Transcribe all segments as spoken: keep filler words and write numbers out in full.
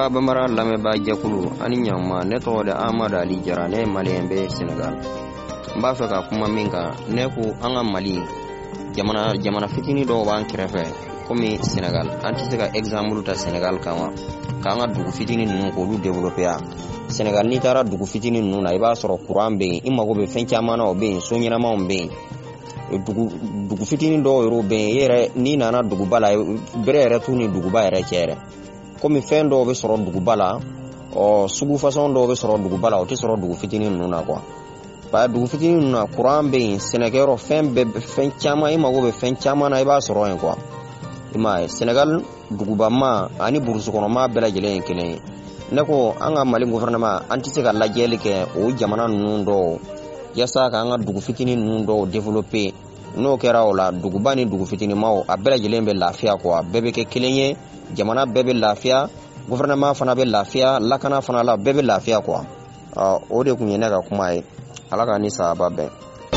Bamara lameba jakulu ani nyama ne to de Amadu Ali Jara ne Maliembe Senegal mba fe ka kuma minka ne ko anga Mali jamana jamana fitini do ban krefe komi Senegal anti se ka example ta Senegal kama kanga dugu fitini nu ko lu developer ya Senegal ni tara dugu fitini nu na iba soro courant be imago be fen chamana o be so nyina ma o be dugu dugu fitini do yoro be yere ni nana dugu bala bere yere tuni dugu ba yere chere komi fen do be soro dugu bala o sugu façon do be soro dugu bala o ti soro dugu fitini nu na kwa ba dugu fitini nu na courant be Senegal fen be fen chama imago be fen chamana iba soro en kwa ima Senegal dugu ba ma ani burusu kono ma bela jelen kelen ne ko anga Mali gouvernement anti se ka lajeli ke o jamana nu do yasa ka anga dugu fitini nu do développer no kera ola dugu bani dugu fitini mawo a bela jelen be lafiya ko bebe ke kelenye jamana bebe lafiya gouvernement fana be lafiya lakana fana la bebe lafiya ko o de kunye ne ka kuma ai alaka ni sahaba be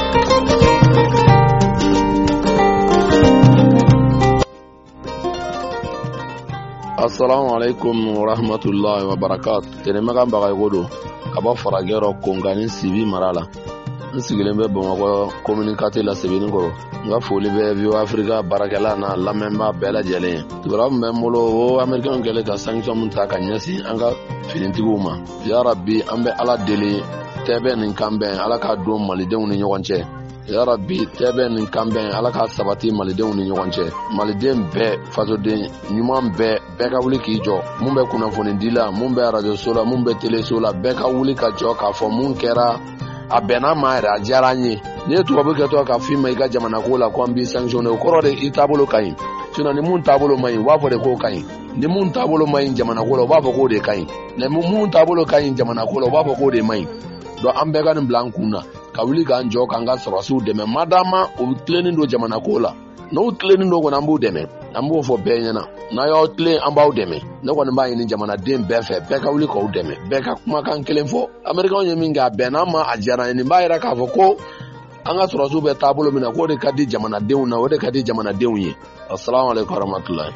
Assalamu alaikum wa rahmatullahi wa barakatuh. Tene magan bagay godo kaba faragero kongani sibi marala. Nsigile be Bamako communicateur la sibi ngoro. Nga foli be View Africa barakala na lamemba bela jele. Turam be molo o American gele ka sanction mun ta kanyasi anga finintiguma. Ya Rabbi ambe ala dele tebe nin kambe ala ka do malidenw ni nyogonche. Ya Rabbi tebe nin kambe ala ka sabati malidenw ni nyogonche. Maliden be fazoden nyuman be be ka wuli ki jo mun be kunnafoni dila mun be radio sola mun be tele sola be ka wuli ka jo ka fo mun kera a bena ma ra jaranye ne to be ke to ka fi mai ga jamana ko la ko ambi sanction ko ro de itabolo kai sina ni mun tabolo mai wa fo de ko kai ni mun tabolo mai jamana ko wa fo ko de kai ne mun tabolo kai jamana ko wa fo ko de mai do ambe ga ni blankuna ka wuli ga njo ka nga so su de me madama o cleaning do jamana ko la no cleaning do ko nambu de me ambo fo benyana na yo tle ambaw deme ne ko nba yin jamana dem be fe be ka wuli ko deme be ka kuma kan kelen fo America on yeminga benama ajara ni ba ira ka fo ko anga soro su be tabulo mina ko de kadi jamana dewu na o de kadi jamana dewu yi. Assalamu alaikum warahmatullahi.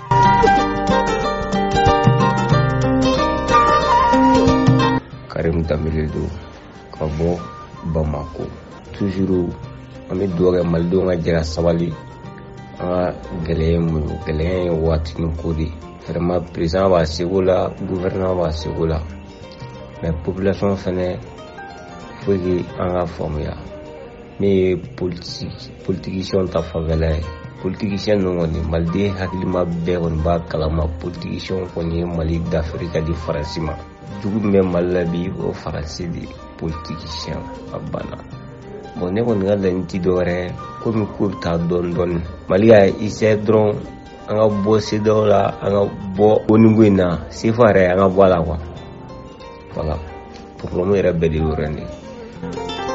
Karim Tamilido kabo Bamako toujours ami doga maldo nga jira sabali a gele mu gele wati ni kodi vraiment président va segula gouverneur va segula mais population fene fogi anga formia mais politique politicien ta favela politicien no ni malde hakilima be on ba kalama politicien ko ni Mali d'Afrique di Francima dugu me malabi o France di politicien abana bon ne kon ngala nti dore ko mi ko ta don don Mali ay ise dron anga bo se dola anga bo oningwina sifare anga bola kwa voilà pour le moment era bedi urani